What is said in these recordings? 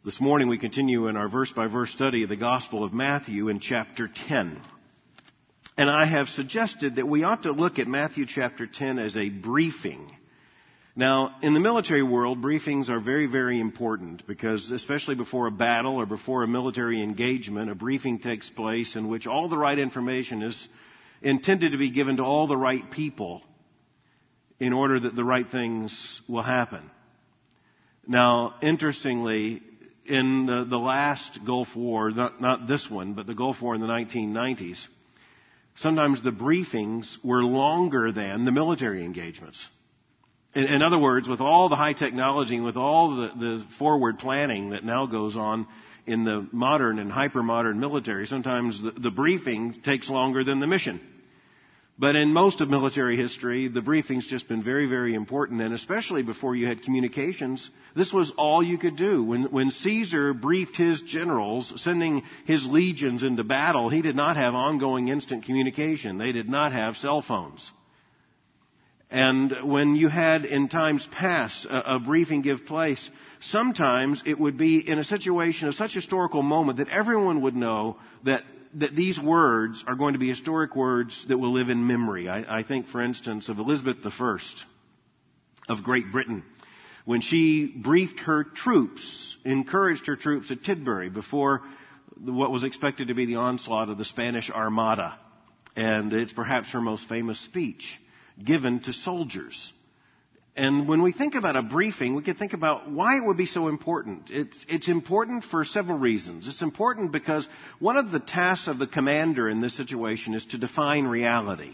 This morning we continue in our verse-by-verse study of the Gospel of Matthew in chapter 10. And I have suggested that we ought to look at Matthew chapter 10 as a briefing. Now, in the military world, briefings are very, very important because especially before a battle or before a military engagement, a briefing takes place in which all the right information is intended to be given to all the right people in order that the right things will happen. Now, interestingly, in the last Gulf War, not this one, but the Gulf War in the 1990s, sometimes the briefings were longer than the military engagements. In other words, with all the high technology and with all the forward planning that now goes on in the modern and hyper-modern military, sometimes the briefing takes longer than the mission. But in most of military history, the briefing's just been very, very important, and especially before you had communications, this was all you could do. When Caesar briefed his generals, sending his legions into battle, he did not have ongoing instant communication. They did not have cell phones. And when you had in times past a briefing give place, sometimes it would be in a situation of such historical moment that everyone would know that these words are going to be historic words that will live in memory. I think, for instance, of Elizabeth I of Great Britain, when she briefed her troops, encouraged her troops at Tidbury before what was expected to be the onslaught of the Spanish Armada. And it's perhaps her most famous speech given to soldiers. And when we think about a briefing, we can think about why it would be so important. It's important for several reasons. It's important because one of the tasks of the commander in this situation is to define reality.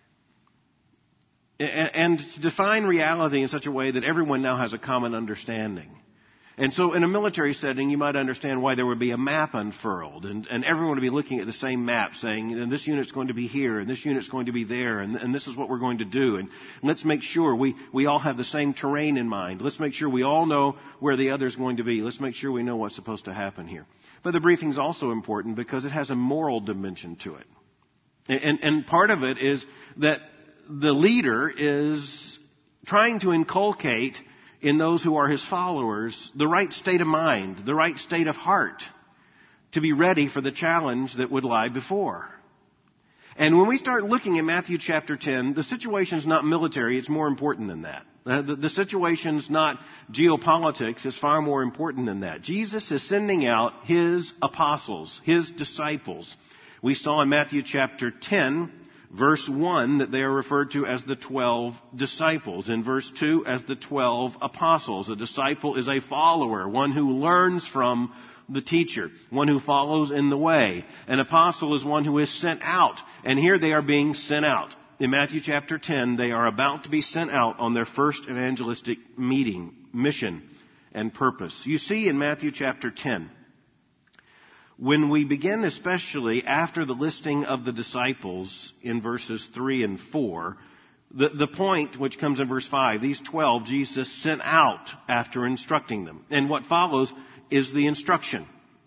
And to define reality in such a way that everyone now has a common understanding. And so in a military setting, you might understand why there would be a map unfurled, and everyone would be looking at the same map saying, and this unit's going to be here, and this unit's going to be there, and this is what we're going to do. And let's make sure we all have the same terrain in mind. Let's make sure we all know where the other's going to be. Let's make sure we know what's supposed to happen here. But the briefing's also important because it has a moral dimension to it. And part of it is that the leader is trying to inculcate in those who are his followers the right state of mind, the right state of heart to be ready for the challenge that would lie before. And when we start looking at Matthew chapter 10, the situation's not military, it's more important than that. The situation's not geopolitics, it's far more important than that. Jesus is sending out his apostles, his disciples. We saw in Matthew chapter 10, Verse 1, that they are referred to as the 12 disciples. In verse 2, as the 12 apostles. A disciple is a follower, one who learns from the teacher, one who follows in the way. An apostle is one who is sent out. And here they are being sent out. In Matthew chapter 10, they are about to be sent out on their first evangelistic mission, and purpose. You see in Matthew chapter 10, when we begin, especially after the listing of the disciples in verses 3 and 4, the point which comes in verse 5, these 12 Jesus sent out after instructing them. And what follows is the instruction.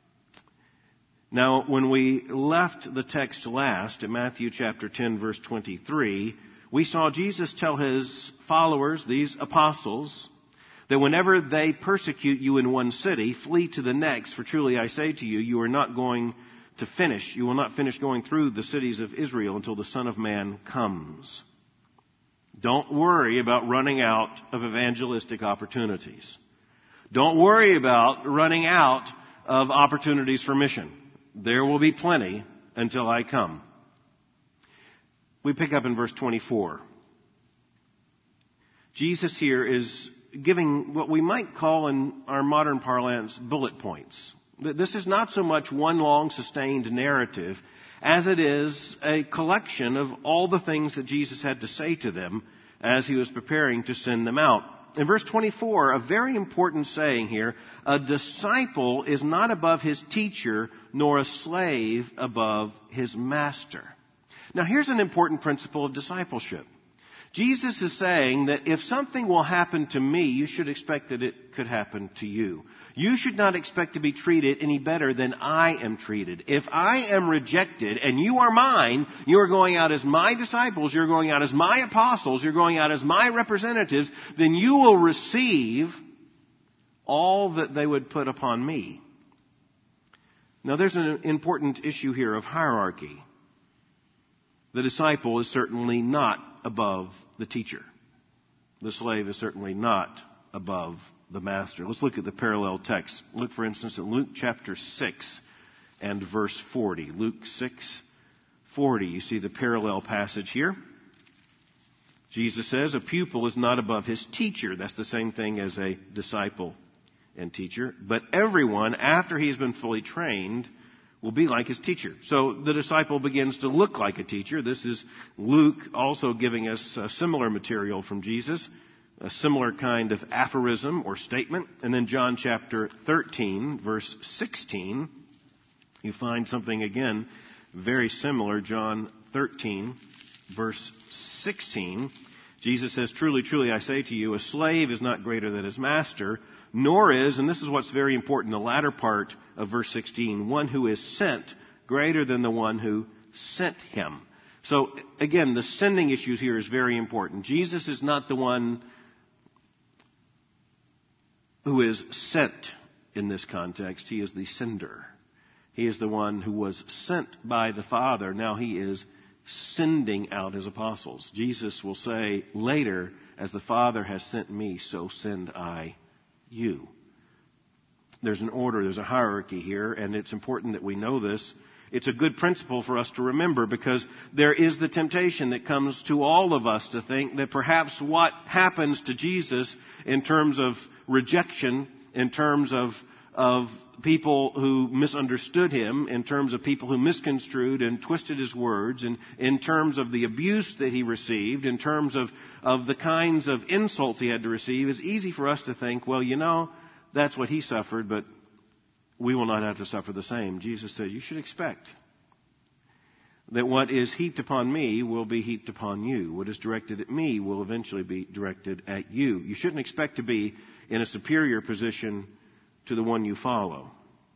Now, when we left the text last, in Matthew chapter 10, verse 23, we saw Jesus tell his followers, these apostles, that whenever they persecute you in one city, flee to the next, for truly I say to you, you will not finish going through the cities of Israel until the Son of Man comes. Don't worry about running out of evangelistic opportunities. Don't worry about running out of opportunities for mission. There will be plenty until I come. We pick up in verse 24. Jesus here is giving what we might call in our modern parlance bullet points. This is not so much one long sustained narrative as it is a collection of all the things that Jesus had to say to them as he was preparing to send them out. In verse 24, a very important saying here, a disciple is not above his teacher, nor a slave above his master. Now here's an important principle of discipleship. Jesus is saying that if something will happen to me, you should expect that it could happen to you. You should not expect to be treated any better than I am treated. If I am rejected and you are mine, you are going out as my disciples, you're going out as my apostles, you're going out as my representatives, then you will receive all that they would put upon me. Now there's an important issue here of hierarchy. The disciple is certainly not above the teacher. The slave is certainly not above the master. Let's look at the parallel text. Look, for instance, at Luke chapter 6 and verse 40. Luke 6:40. You see the parallel passage here. Jesus says, a pupil is not above his teacher. That's the same thing as a disciple and teacher. But everyone, after he has been fully trained, will be like his teacher. So the disciple begins to look like a teacher. This is Luke also giving us similar material from Jesus, a similar kind of aphorism or statement. And then John chapter 13, verse 16, you find something again very similar. John 13, verse 16, Jesus says, truly, truly, I say to you, a slave is not greater than his master, nor is, and this is what's very important, the latter part of verse 16, one who is sent greater than the one who sent him. So, again, the sending issue here is very important. Jesus is not the one who is sent in this context. He is the sender. He is the one who was sent by the Father. Now he is sending out his apostles. Jesus will say later, as the Father has sent me, so send I you. There's an order, there's a hierarchy here, and it's important that we know this. It's a good principle for us to remember because there is the temptation that comes to all of us to think that perhaps what happens to Jesus in terms of rejection, in terms of people who misunderstood him, in terms of people who misconstrued and twisted his words, and in terms of the abuse that he received, in terms of the kinds of insults he had to receive, is easy for us to think, well, you know, that's what he suffered, but we will not have to suffer the same. Jesus said, you should expect that what is heaped upon me will be heaped upon you. What is directed at me will eventually be directed at you. You shouldn't expect to be in a superior position to the one you follow.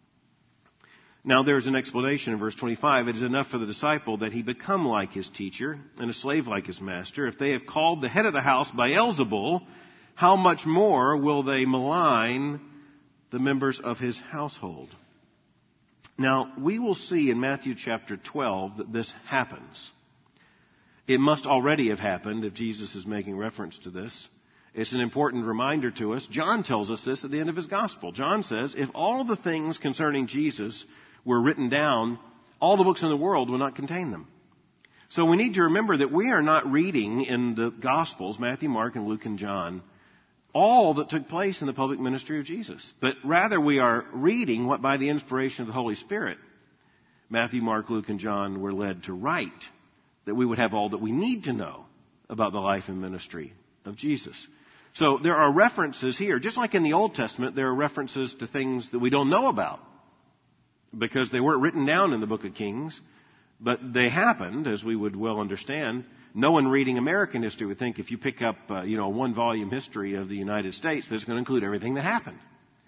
Now there's an explanation in verse 25. It is enough for the disciple that he become like his teacher and a slave like his master. If they have called the head of the house Beelzebul, how much more will they malign the members of his household? Now, we will see in Matthew chapter 12 that this happens. It must already have happened if Jesus is making reference to this. It's an important reminder to us. John tells us this at the end of his gospel. John says, if all the things concerning Jesus were written down, all the books in the world would not contain them. So we need to remember that we are not reading in the Gospels, Matthew, Mark, and Luke, and John, all that took place in the public ministry of Jesus. But rather we are reading what by the inspiration of the Holy Spirit, Matthew, Mark, Luke, and John were led to write, that we would have all that we need to know about the life and ministry of Jesus. So there are references here, just like in the Old Testament, there are references to things that we don't know about because they weren't written down in the book of Kings, but they happened, as we would well understand. No one reading American history would think if you pick up, a one-volume history of the United States, that's going to include everything that happened.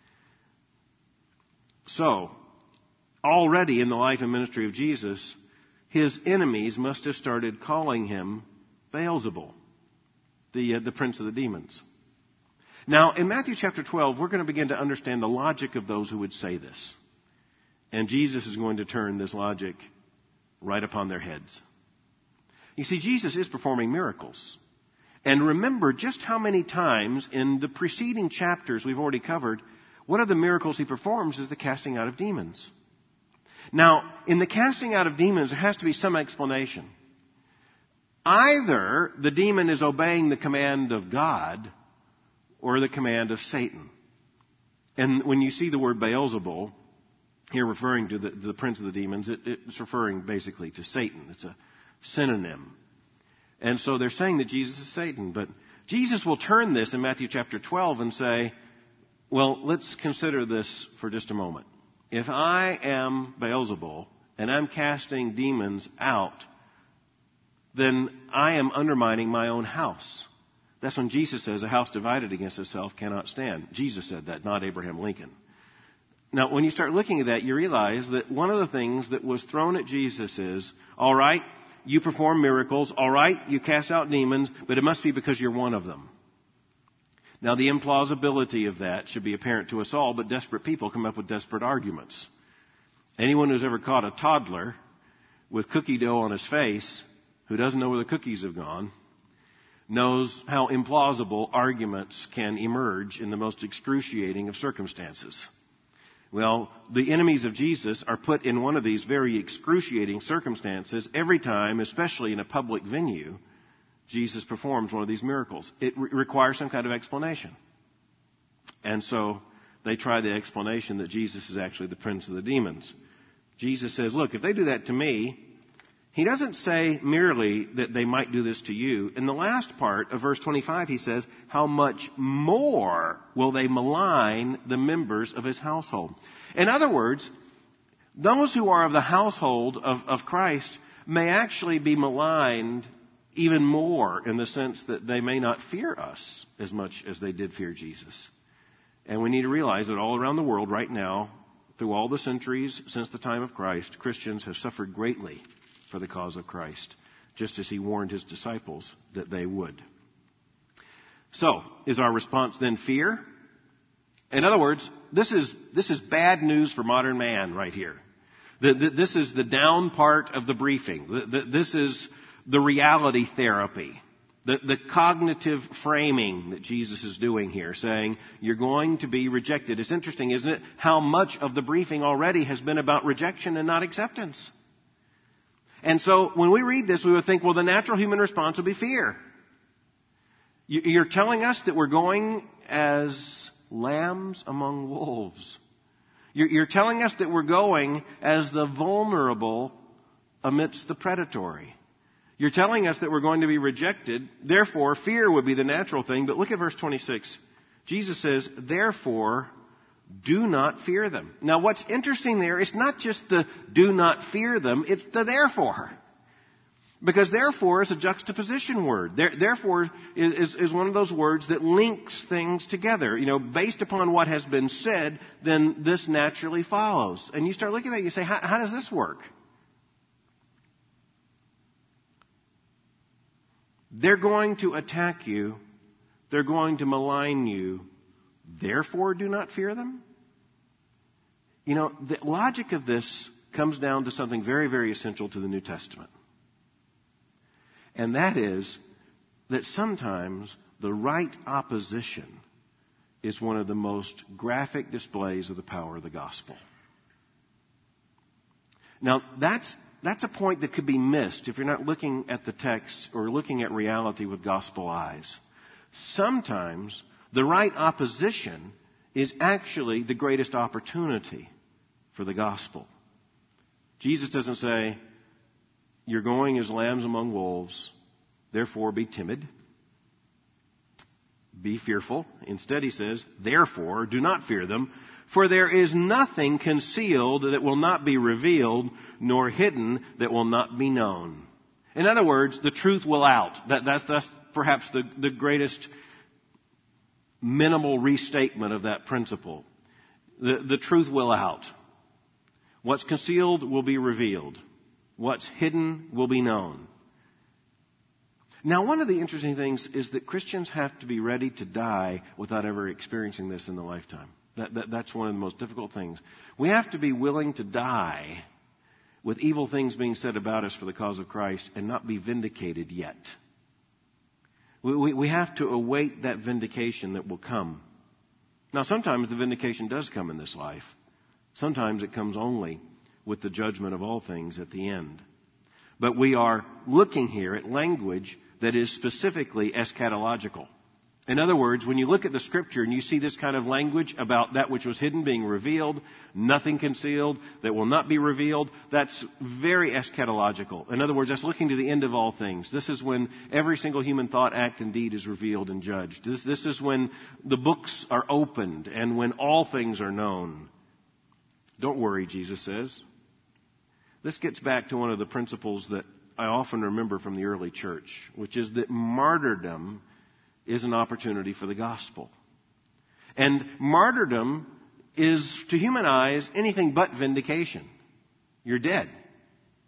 So, already in the life and ministry of Jesus, his enemies must have started calling him Beelzebul, the prince of the demons. Now, in Matthew chapter 12, we're going to begin to understand the logic of those who would say this. And Jesus is going to turn this logic right upon their heads. You see, Jesus is performing miracles. And remember just how many times in the preceding chapters we've already covered, one of the miracles he performs is the casting out of demons. Now, in the casting out of demons, there has to be some explanation. Either the demon is obeying the command of God or the command of Satan. And when you see the word Beelzebul, here referring to the prince of the demons, it's referring basically to Satan. It's a synonym. And so they're saying that Jesus is Satan. But Jesus will turn this in Matthew chapter 12 and say, well, let's consider this for just a moment. If I am Beelzebul and I'm casting demons out, then I am undermining my own house. That's when Jesus says a house divided against itself cannot stand. Jesus said that, not Abraham Lincoln. Now, when you start looking at that, you realize that one of the things that was thrown at Jesus is, all right, you perform miracles, all right, you cast out demons, but it must be because you're one of them. Now, the implausibility of that should be apparent to us all, but desperate people come up with desperate arguments. Anyone who's ever caught a toddler with cookie dough on his face, who doesn't know where the cookies have gone, knows how implausible arguments can emerge in the most excruciating of circumstances. Well, the enemies of Jesus are put in one of these very excruciating circumstances every time, especially in a public venue, Jesus performs one of these miracles. It requires some kind of explanation. And so they try the explanation that Jesus is actually the prince of the demons. Jesus says, look, if they do that to me, he doesn't say merely that they might do this to you. In the last part of verse 25, he says, how much more will they malign the members of his household? In other words, those who are of the household of Christ may actually be maligned even more in the sense that they may not fear us as much as they did fear Jesus. And we need to realize that all around the world right now, through all the centuries since the time of Christ, Christians have suffered greatly for the cause of Christ, just as he warned his disciples that they would. So, is our response then fear? In other words, this is bad news for modern man right here. This is the down part of the briefing. This is the reality therapy, the cognitive framing that Jesus is doing here, saying you're going to be rejected. It's interesting, isn't it, how much of the briefing already has been about rejection and not acceptance. And so when we read this, we would think, well, the natural human response would be fear. You're telling us that we're going as lambs among wolves. You're telling us that we're going as the vulnerable amidst the predatory. You're telling us that we're going to be rejected. Therefore, fear would be the natural thing. But look at verse 26. Jesus says, therefore, do not fear them. Now, what's interesting there is not just the do not fear them, it's the therefore. Because therefore is a juxtaposition word. Therefore is one of those words that links things together. You know, based upon what has been said, then this naturally follows. And you start looking at that and you say, how does this work? They're going to attack you. They're going to malign you. Therefore, do not fear them? You know, the logic of this comes down to something very, very essential to the New Testament. And that is that sometimes the right opposition is one of the most graphic displays of the power of the gospel. Now, that's a point that could be missed if you're not looking at the text or looking at reality with gospel eyes. Sometimes the right opposition is actually the greatest opportunity for the gospel. Jesus doesn't say, you're going as lambs among wolves, therefore be timid, be fearful. Instead, he says, therefore do not fear them, for there is nothing concealed that will not be revealed, nor hidden that will not be known. In other words, the truth will out. That's perhaps the greatest minimal restatement of that principle. The truth will out. What's concealed will be revealed. What's hidden will be known. Now, one of the interesting things is that Christians have to be ready to die without ever experiencing this in the lifetime. That's one of the most difficult things. We have to be willing to die with evil things being said about us for the cause of Christ and not be vindicated yet. We have to await that vindication that will come. Now, sometimes the vindication does come in this life. Sometimes it comes only with the judgment of all things at the end. But we are looking here at language that is specifically eschatological. In other words, when you look at the Scripture and you see this kind of language about that which was hidden being revealed, nothing concealed that will not be revealed, that's very eschatological. In other words, that's looking to the end of all things. This is when every single human thought, act, and deed is revealed and judged. This is when the books are opened and when all things are known. Don't worry, Jesus says. This gets back to one of the principles that I often remember from the early church, which is that martyrdom is an opportunity for the gospel. And martyrdom is, to human eyes, anything but vindication. You're dead.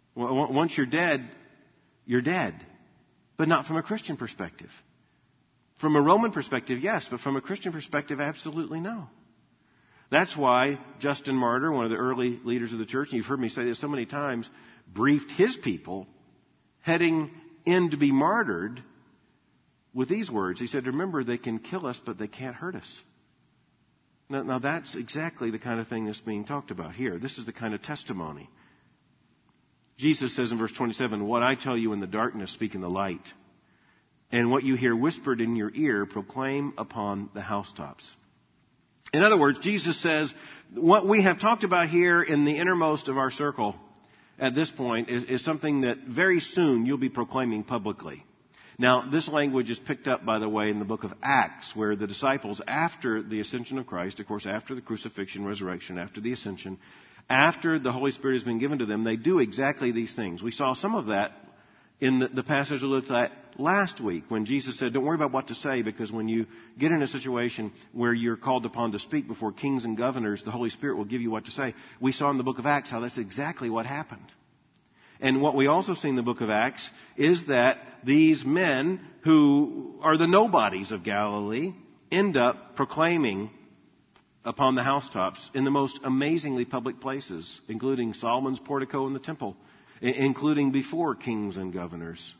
Once you're dead, but not from a Christian perspective. From a Roman perspective, yes, but from a Christian perspective, absolutely no. That's why Justin Martyr, one of the early leaders of the church, and you've heard me say this so many times, briefed his people heading in to be martyred with these words. He said, remember, they can kill us, but they can't hurt us. Now that's exactly the kind of thing that's being talked about here. This is the kind of testimony. Jesus says in verse 27, what I tell you in the darkness, speak in the light. And what you hear whispered in your ear, proclaim upon the housetops. In other words, Jesus says, what we have talked about here in the innermost of our circle at this point is something that very soon you'll be proclaiming publicly. Now, this language is picked up, by the way, in the book of Acts, where the disciples, after the ascension of Christ, of course, after the crucifixion, resurrection, after the ascension, after the Holy Spirit has been given to them, they do exactly these things. We saw some of that in the passage we looked at last week when Jesus said, don't worry about what to say, because when you get in a situation where you're called upon to speak before kings and governors, the Holy Spirit will give you what to say. We saw in the book of Acts how that's exactly what happened. And what we also see in the book of Acts is that these men who are the nobodies of Galilee end up proclaiming upon the housetops in the most amazingly public places, including Solomon's portico in the temple, including before kings and governors.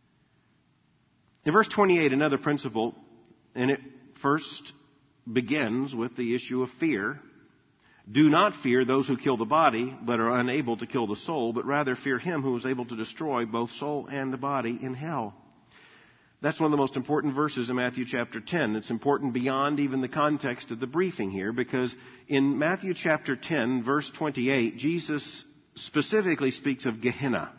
In verse 28, another principle, and it first begins with the issue of fear. Do not fear those who kill the body, but are unable to kill the soul, but rather fear him who is able to destroy both soul and the body in hell. That's one of the most important verses in Matthew chapter 10. It's important beyond even the context of the briefing here, because in Matthew chapter 10, verse 28, Jesus specifically speaks of Gehenna.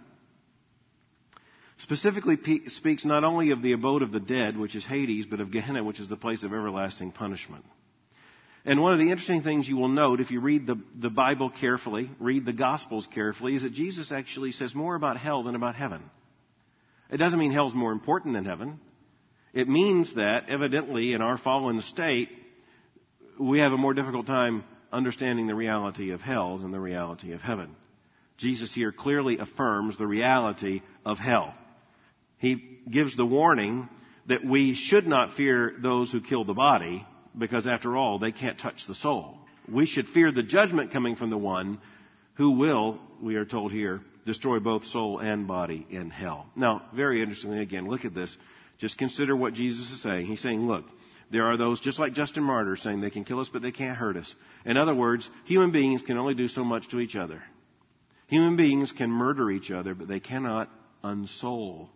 Specifically speaks not only of the abode of the dead, which is Hades, but of Gehenna, which is the place of everlasting punishment. And one of the interesting things you will note if you read the Bible carefully, read the Gospels carefully, is that Jesus actually says more about hell than about heaven. It doesn't mean hell's more important than heaven. It means that, evidently, in our fallen state, we have a more difficult time understanding the reality of hell than the reality of heaven. Jesus here clearly affirms the reality of hell. He gives the warning that we should not fear those who kill the body, because after all, they can't touch the soul. We should fear the judgment coming from the one who will, we are told here, destroy both soul and body in hell. Now, very interestingly, again, look at this. Just consider what Jesus is saying. He's saying, look, there are those, just like Justin Martyr, saying they can kill us, but they can't hurt us. In other words, human beings can only do so much to each other. Human beings can murder each other, but they cannot unsoul.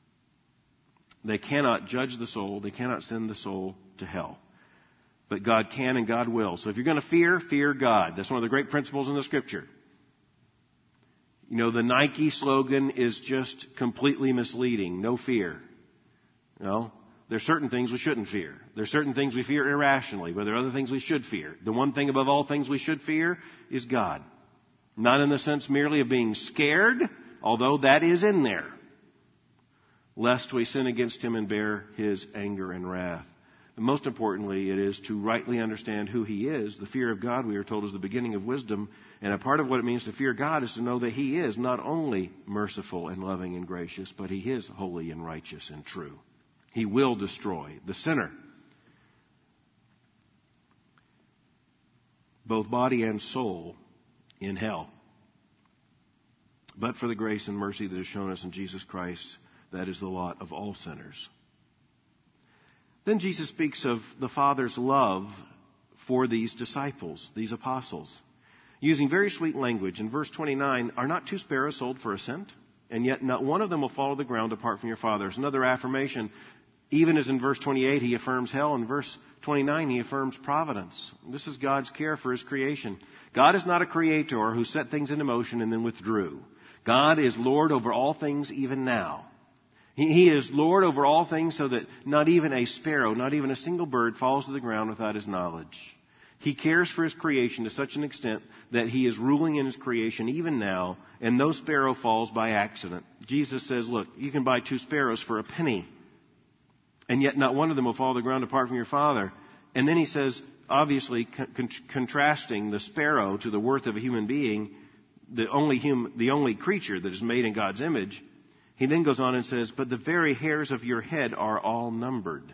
They cannot judge the soul. They cannot send the soul to hell. But God can and God will. So if you're going to fear God. That's one of the great principles in the Scripture. You know, the Nike slogan is just completely misleading. No fear. You know, there's certain things we shouldn't fear. There's certain things we fear irrationally, but there are other things we should fear. The one thing above all things we should fear is God. Not in the sense merely of being scared, although that is in there, lest we sin against Him and bear His anger and wrath. And most importantly, it is to rightly understand who He is. The fear of God, we are told, is the beginning of wisdom. And a part of what it means to fear God is to know that He is not only merciful and loving and gracious, but He is holy and righteous and true. He will destroy the sinner, both body and soul, in hell. But for the grace and mercy that is shown us in Jesus Christ, that is the lot of all sinners. Then Jesus speaks of the Father's love for these disciples, these apostles, using very sweet language. In verse 29, are not 2 sparrows sold for a cent? And yet not one of them will fall to the ground apart from your Father. There's another affirmation. Even as in verse 28 He affirms hell, in verse 29 He affirms providence. This is God's care for His creation. God is not a creator who set things into motion and then withdrew. God is Lord over all things even now. He is Lord over all things so that not even a sparrow, not even a single bird falls to the ground without His knowledge. He cares for His creation to such an extent that He is ruling in His creation even now, and no sparrow falls by accident. Jesus says, look, you can buy 2 sparrows for a penny, and yet not one of them will fall to the ground apart from your Father. And then He says, obviously contrasting the sparrow to the worth of a human being, the only creature that is made in God's image. He then goes on and says, but the very hairs of your head are all numbered.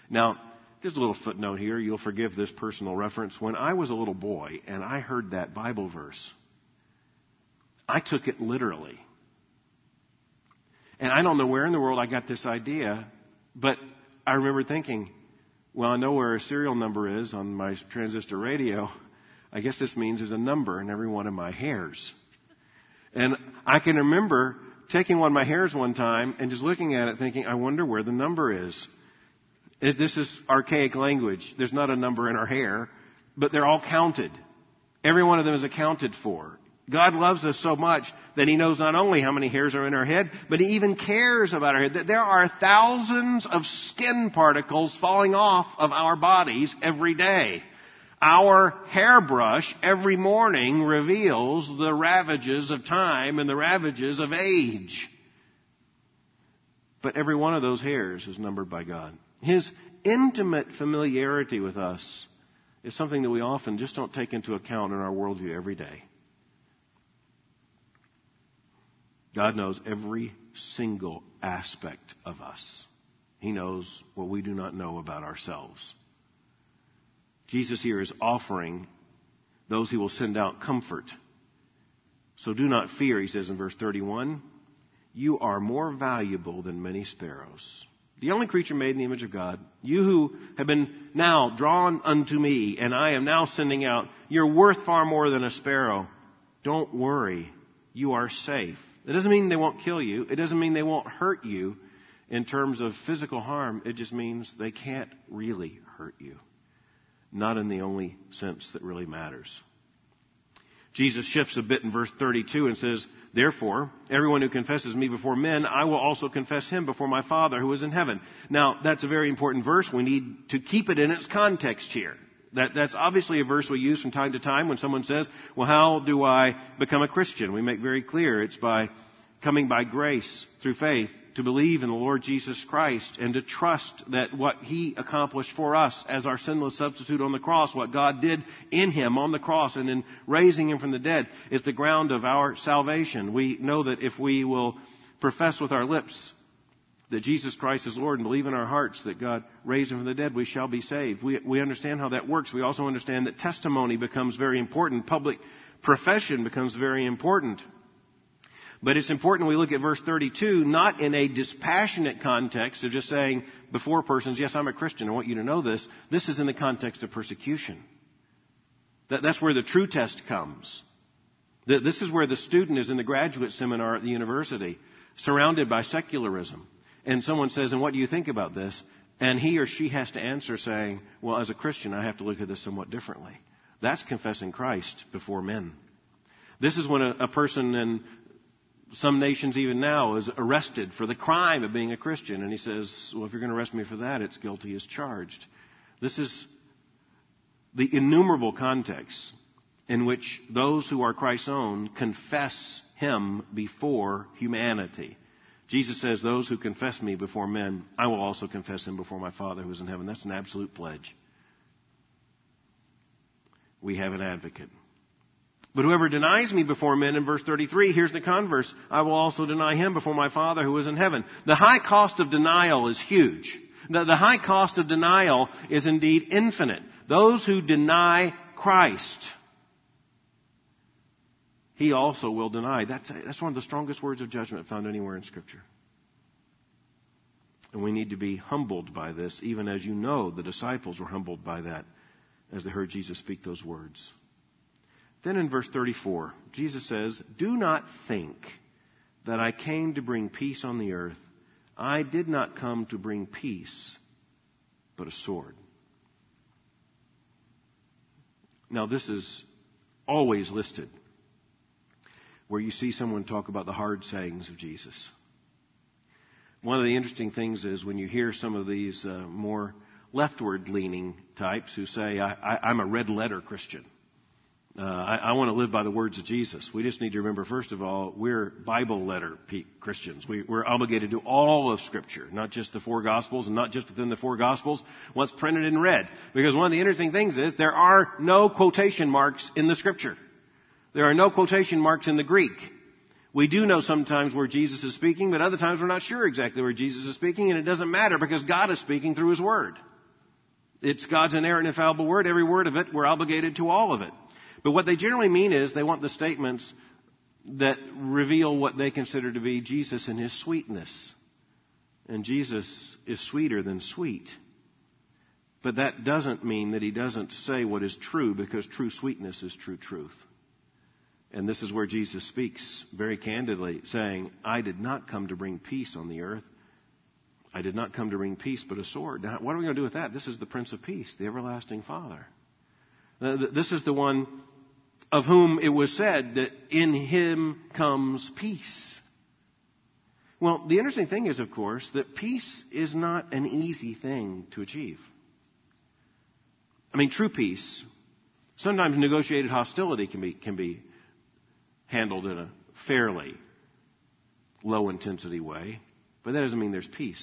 Now, just a little footnote here. You'll forgive this personal reference. When I was a little boy and I heard that Bible verse, I took it literally. And I don't know where in the world I got this idea, but I remember thinking, well, I know where a serial number is on my transistor radio. I guess this means there's a number in every one of my hairs. And I can remember taking one of my hairs one time and just looking at it thinking, I wonder where the number is. This is archaic language. There's not a number in our hair, but they're all counted. Every one of them is accounted for. God loves us so much that He knows not only how many hairs are in our head, but He even cares about our head. There are thousands of skin particles falling off of our bodies every day. Our hairbrush every morning reveals the ravages of time and the ravages of age. But every one of those hairs is numbered by God. His intimate familiarity with us is something that we often just don't take into account in our worldview every day. God knows every single aspect of us. He knows what we do not know about ourselves. Jesus here is offering those He will send out comfort. So do not fear, He says in verse 31. You are more valuable than many sparrows. The only creature made in the image of God. You who have been now drawn unto me, and I am now sending out, you're worth far more than a sparrow. Don't worry. You are safe. It doesn't mean they won't kill you. It doesn't mean they won't hurt you in terms of physical harm. It just means they can't really hurt you. Not in the only sense that really matters. Jesus shifts a bit in verse 32 and says, therefore, everyone who confesses me before men, I will also confess him before my Father who is in heaven. Now, that's a very important verse. We need to keep it in its context here. That's obviously a verse we use from time to time when someone says, well, how do I become a Christian? We make very clear it's by coming by grace through faith to believe in the Lord Jesus Christ and to trust that what He accomplished for us as our sinless substitute on the cross, what God did in Him on the cross and in raising Him from the dead, is the ground of our salvation. We know that if we will profess with our lips that Jesus Christ is Lord and believe in our hearts that God raised Him from the dead, we shall be saved. We understand how that works. We also understand that testimony becomes very important. Public profession becomes very important. But it's important we look at verse 32, not in a dispassionate context of just saying before persons, yes, I'm a Christian, I want you to know this. This is in the context of persecution. That's where the true test comes. This is where the student is in the graduate seminar at the university, surrounded by secularism. And someone says, and what do you think about this? And he or she has to answer saying, well, as a Christian, I have to look at this somewhat differently. That's confessing Christ before men. This is when a person in some nations even now is arrested for the crime of being a Christian. And he says, well, if you're going to arrest me for that, it's guilty as charged. This is the innumerable contexts in which those who are Christ's own confess Him before humanity. Jesus says, those who confess me before men, I will also confess Him before my Father who is in heaven. That's an absolute pledge. We have an advocate. But whoever denies me before men, in verse 33, here's the converse, I will also deny him before my Father who is in heaven. The high cost of denial is huge. The high cost of denial is indeed infinite. Those who deny Christ, He also will deny. That's one of the strongest words of judgment found anywhere in Scripture. And we need to be humbled by this, even as you know the disciples were humbled by that as they heard Jesus speak those words. Then in verse 34, Jesus says, do not think that I came to bring peace on the earth. I did not come to bring peace, but a sword. Now this is always listed where you see someone talk about the hard sayings of Jesus. One of the interesting things is when you hear some of these more leftward-leaning types who say, I'm a red letter Christian. I want to live by the words of Jesus. We just need to remember, first of all, we're Bible letter Christians. We're obligated to all of Scripture, not just the four Gospels and not just within the four Gospels, what's printed in red. Because one of the interesting things is there are no quotation marks in the Scripture. There are no quotation marks in the Greek. We do know sometimes where Jesus is speaking, but other times we're not sure exactly where Jesus is speaking, and it doesn't matter because God is speaking through His Word. It's God's inerrant, infallible word. Every word of it, we're obligated to all of it. But what they generally mean is they want the statements that reveal what they consider to be Jesus and his sweetness. And Jesus is sweeter than sweet. But that doesn't mean that he doesn't say what is true, because true sweetness is true truth. And this is where Jesus speaks very candidly, saying, I did not come to bring peace on the earth. I did not come to bring peace, but a sword. Now, what are we going to do with that? This is the Prince of Peace, the everlasting Father. This is the one of whom it was said that in him comes peace. Well, the interesting thing is, of course, that peace is not an easy thing to achieve. I mean, true peace, sometimes negotiated hostility can be handled in a fairly low-intensity way, but that doesn't mean there's peace.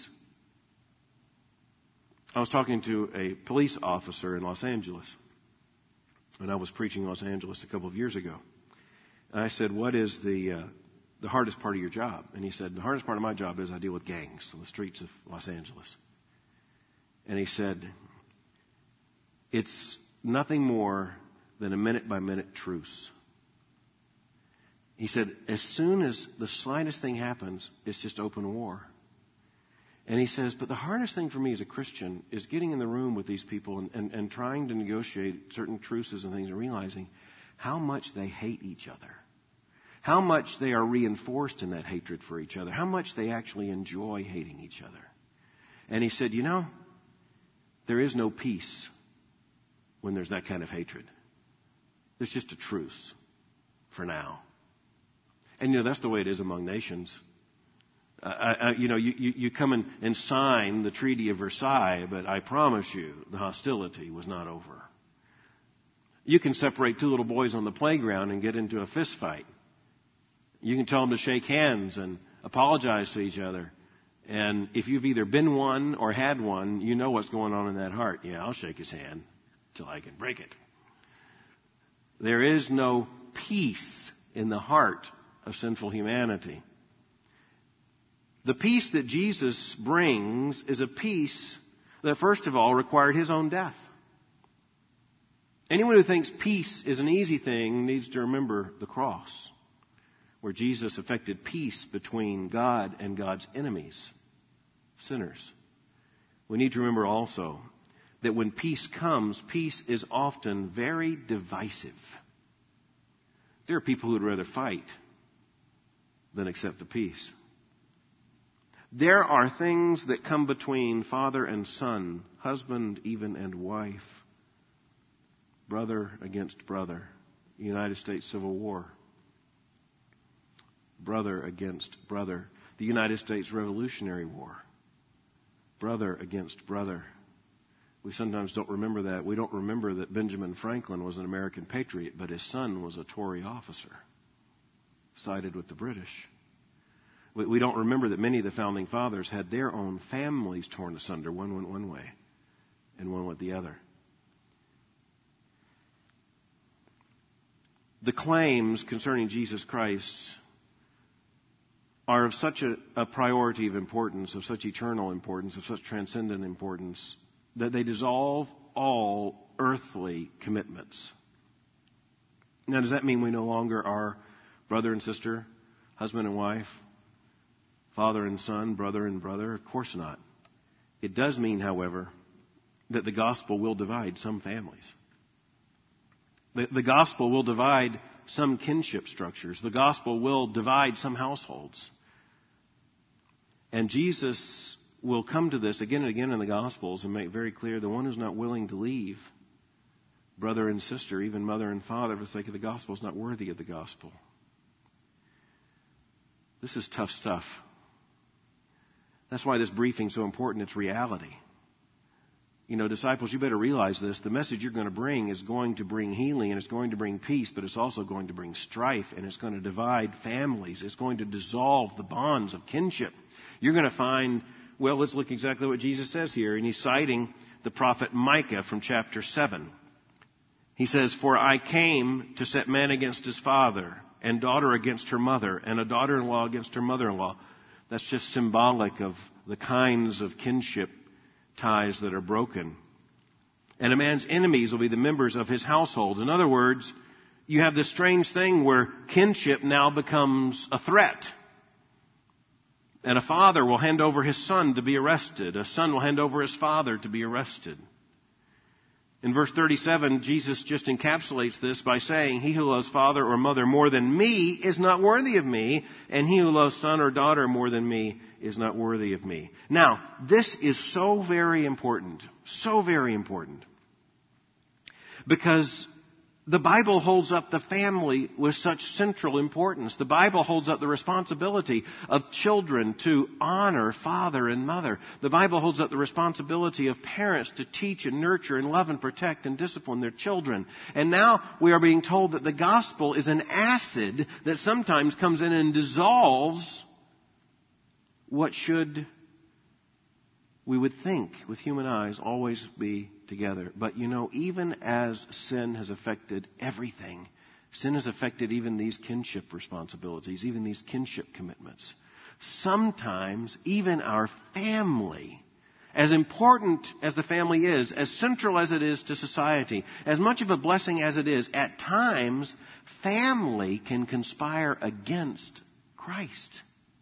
I was talking to a police officer in Los Angeles when I was preaching in Los Angeles a couple of years ago. And I said, what is the hardest part of your job? And he said, the hardest part of my job is I deal with gangs on the streets of Los Angeles. And he said, it's nothing more than a minute-by-minute truce. He said, as soon as the slightest thing happens, it's just open war. And he says, but the hardest thing for me as a Christian is getting in the room with these people and trying to negotiate certain truces and things and realizing how much they hate each other, how much they are reinforced in that hatred for each other, how much they actually enjoy hating each other. And he said, there is no peace when there's that kind of hatred. There's just a truce for now. And that's the way it is among nations. You come and sign the Treaty of Versailles, but I promise you the hostility was not over. You can separate two little boys on the playground and get into a fist fight. You can tell them to shake hands and apologize to each other. And if you've either been one or had one, you know what's going on in that heart. Yeah, I'll shake his hand till I can break it. There is no peace in the heart of sinful humanity. The peace that Jesus brings is a peace that, first of all, required his own death. Anyone who thinks peace is an easy thing needs to remember the cross, where Jesus effected peace between God and God's enemies, sinners. We need to remember also that when peace comes, peace is often very divisive. There are people who would rather fight than accept the peace. There are things that come between father and son, husband even and wife, brother against brother, United States Civil War, brother against brother, the United States Revolutionary War, brother against brother. We sometimes don't remember that. We don't remember that Benjamin Franklin was an American patriot, but his son was a Tory officer, sided with the British. We don't remember that many of the founding fathers had their own families torn asunder. One went one way and one went the other. The claims concerning Jesus Christ are of such a priority of importance, of such eternal importance, of such transcendent importance, that they dissolve all earthly commitments. Now, does that mean we no longer are brother and sister, husband and wife, father and son, brother and brother? Of course not. It does mean, however, that the gospel will divide some families. The gospel will divide some kinship structures. The gospel will divide some households. And Jesus will come to this again and again in the Gospels and make very clear the one who's not willing to leave brother and sister, even mother and father, for the sake of the gospel, is not worthy of the gospel. This is tough stuff. That's why this briefing is so important. It's reality. Disciples, you better realize this. The message you're going to bring is going to bring healing, and it's going to bring peace, but it's also going to bring strife, and it's going to divide families. It's going to dissolve the bonds of kinship. You're going to find, well, let's look exactly what Jesus says here. And he's citing the prophet Micah from chapter 7. He says, "For I came to set man against his father, and daughter against her mother, and a daughter-in-law against her mother-in-law." That's just symbolic of the kinds of kinship ties that are broken. And a man's enemies will be the members of his household. In other words, you have this strange thing where kinship now becomes a threat. And a father will hand over his son to be arrested. A son will hand over his father to be arrested. In verse 37, Jesus just encapsulates this by saying, he who loves father or mother more than me is not worthy of me, and he who loves son or daughter more than me is not worthy of me. Now, this is so very important, because the Bible holds up the family with such central importance. The Bible holds up the responsibility of children to honor father and mother. The Bible holds up the responsibility of parents to teach and nurture and love and protect and discipline their children. And now we are being told that the gospel is an acid that sometimes comes in and dissolves what should, we would think, with human eyes, always be together. But you know, even as sin has affected everything, sin has affected even these kinship responsibilities, even these kinship commitments. Sometimes even our family, as important as the family is, as central as it is to society, as much of a blessing as it is, at times family can conspire against Christ.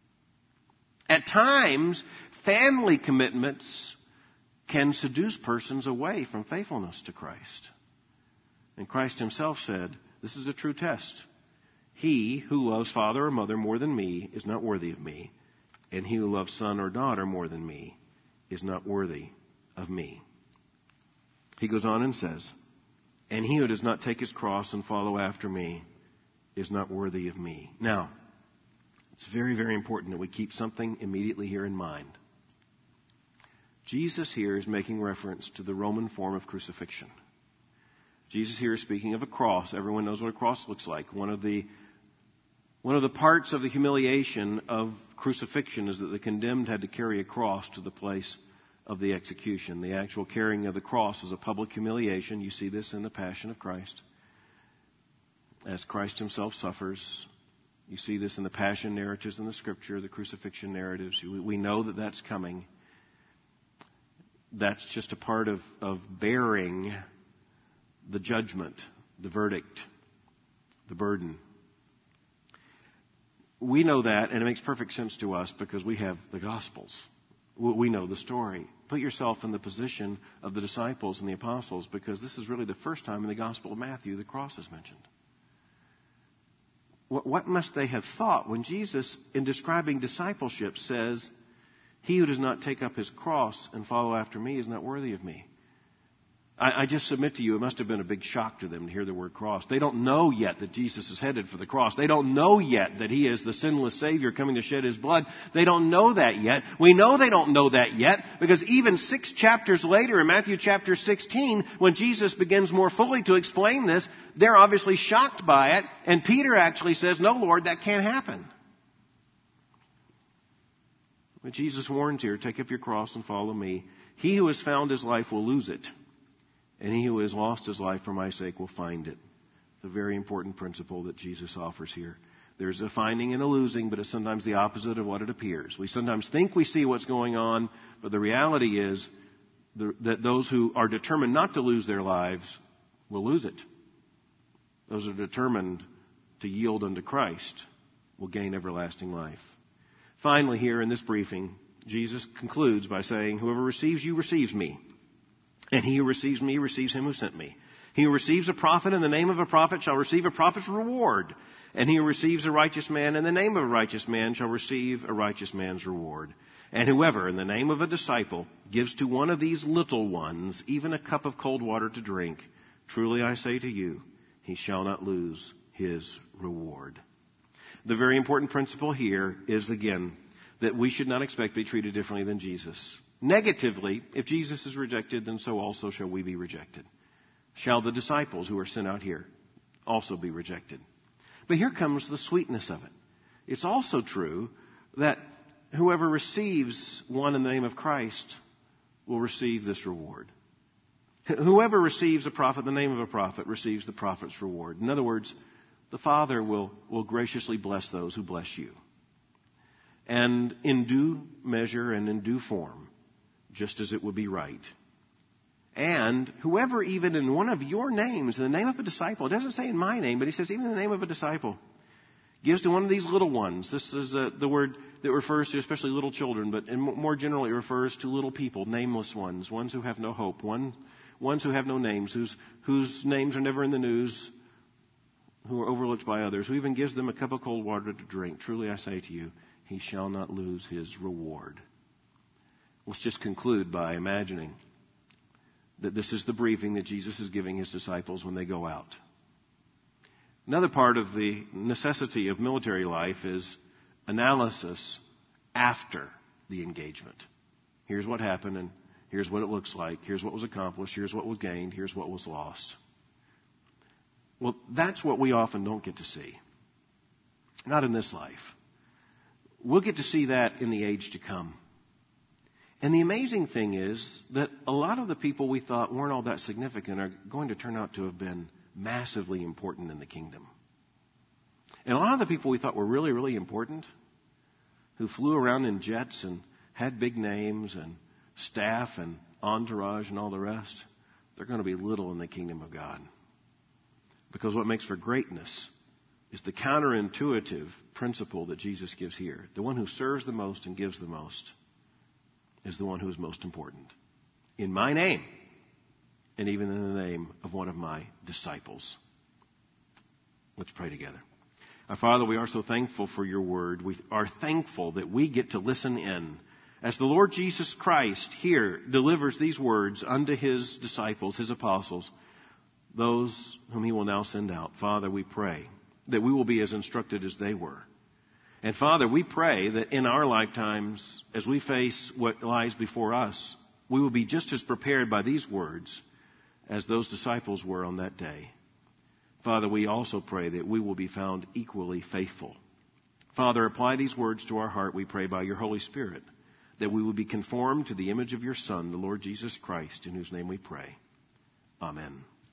At times, family commitments can seduce persons away from faithfulness to Christ. And Christ himself said, this is a true test. He who loves father or mother more than me is not worthy of me, and he who loves son or daughter more than me is not worthy of me. He goes on and says, and he who does not take his cross and follow after me is not worthy of me. Now, it's very, very important that we keep something immediately here in mind. Jesus here is making reference to the Roman form of crucifixion. Jesus here is speaking of a cross. Everyone knows what a cross looks like. One of the parts of the humiliation of crucifixion is that the condemned had to carry a cross to the place of the execution. The actual carrying of the cross is a public humiliation. You see this in the Passion of Christ. As Christ himself suffers, you see this in the Passion narratives in the Scripture, the crucifixion narratives. We know that that's coming. That's just a part of bearing the judgment, the verdict, the burden. We know that, and it makes perfect sense to us because we have the Gospels. We know the story. Put yourself in the position of the disciples and the apostles, because this is really the first time in the Gospel of Matthew the cross is mentioned. What must they have thought when Jesus, in describing discipleship, says, he who does not take up his cross and follow after me is not worthy of me? I just submit to you, it must have been a big shock to them to hear the word cross. They don't know yet that Jesus is headed for the cross. They don't know yet that he is the sinless Savior coming to shed his blood. They don't know that yet. We know they don't know that yet because even 6 chapters later in Matthew chapter 16, when Jesus begins more fully to explain this, they're obviously shocked by it. And Peter actually says, no, Lord, that can't happen. But Jesus warns here, take up your cross and follow me. He who has found his life will lose it. And he who has lost his life for my sake will find it. It's a very important principle that Jesus offers here. There's a finding and a losing, but it's sometimes the opposite of what it appears. We sometimes think we see what's going on, but the reality is that those who are determined not to lose their lives will lose it. Those who are determined to yield unto Christ will gain everlasting life. Finally, here in this briefing, Jesus concludes by saying, whoever receives you receives me. And he who receives me receives him who sent me. He who receives a prophet in the name of a prophet shall receive a prophet's reward. And he who receives a righteous man in the name of a righteous man shall receive a righteous man's reward. And whoever in the name of a disciple gives to one of these little ones even a cup of cold water to drink, truly I say to you, he shall not lose his reward. The very important principle here is, again, that we should not expect to be treated differently than Jesus. Negatively, if Jesus is rejected, then so also shall we be rejected. Shall the disciples who are sent out here also be rejected? But here comes the sweetness of it. It's also true that whoever receives one in the name of Christ will receive this reward. Whoever receives a prophet in the name of a prophet receives the prophet's reward. In other words, the Father will graciously bless those who bless you. And in due measure and in due form, just as it would be right. And whoever even in one of your names, in the name of a disciple, it doesn't say in my name, but he says even in the name of a disciple, gives to one of these little ones. This is the word that refers to especially little children, but more generally it refers to little people, nameless ones, ones who have no hope, ones who have no names, whose names are never in the news, who are overlooked by others, who even gives them a cup of cold water to drink. Truly I say to you, he shall not lose his reward. Let's just conclude by imagining that this is the briefing that Jesus is giving his disciples when they go out. Another part of the necessity of military life is analysis after the engagement. Here's what happened, and here's what it looks like. Here's what was accomplished. Here's what was gained. Here's what was lost. Well, that's what we often don't get to see. Not in this life. We'll get to see that in the age to come. And the amazing thing is that a lot of the people we thought weren't all that significant are going to turn out to have been massively important in the kingdom. And a lot of the people we thought were really, really important, who flew around in jets and had big names and staff and entourage and all the rest, they're going to be little in the kingdom of God. Because what makes for greatness is the counterintuitive principle that Jesus gives here. The one who serves the most and gives the most is the one who is most important. In my name, and even in the name of one of my disciples. Let's pray together. Our Father, we are so thankful for your word. We are thankful that we get to listen in. As the Lord Jesus Christ here delivers these words unto his disciples, his apostles, those whom he will now send out. Father, we pray that we will be as instructed as they were. And Father, we pray that in our lifetimes, as we face what lies before us, we will be just as prepared by these words as those disciples were on that day. Father, we also pray that we will be found equally faithful. Father, apply these words to our heart, we pray, by your Holy Spirit, that we will be conformed to the image of your Son, the Lord Jesus Christ, in whose name we pray. Amen.